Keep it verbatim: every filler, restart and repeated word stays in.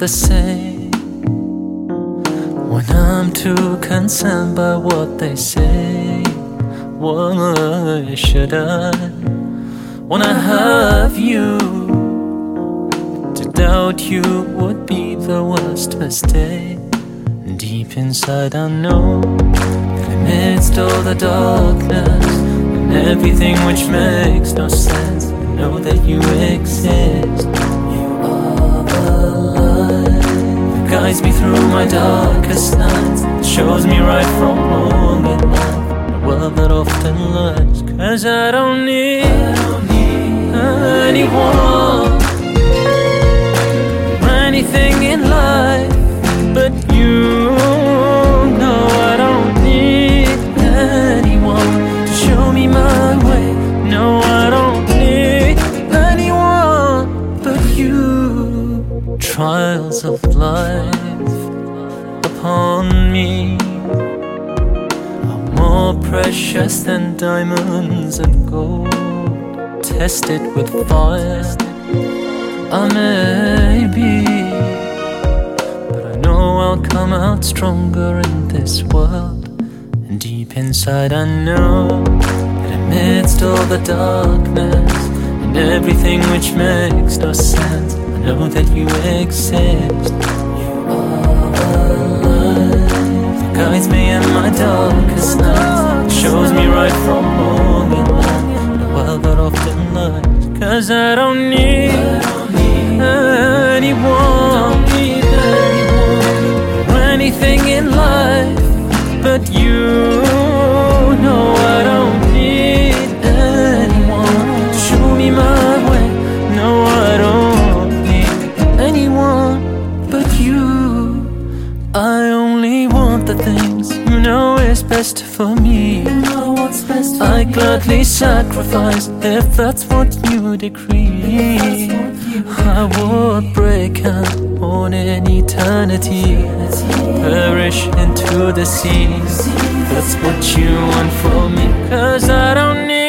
the same when I'm too concerned by what they say. Why should I, when I have you? To doubt you would be the worst mistake. Deep inside I know that amidst all the darkness and everything which makes no sense, I know that you exist. You are the light that guides me through my darkest nights, that shows me right from wrong in life, the world that often lies. Cause I don't need, I don't need anyone or anything in life but you. No, I don't need anyone to show me my way. No, I don't need anyone but you. Trials of life upon me are more precious than diamonds and gold. Tested with fire I may be, I'll come out stronger in this world. And deep inside I know that amidst all the darkness and everything which makes no sense, I know that you exist. You are the light that guides me in my darkest nights, shows me right from wrong in life, the world that often lies. Cause I don't need, I don't need anyone, anything in life but you. No, I don't need anyone to show me my way. No, I don't need anyone but you. I only want the things you know is best for me. You know what's best for I gladly sacrifice if that's what you decree. I would break and born in eternity, perish into the sea. That's what you want for me. Cause I don't need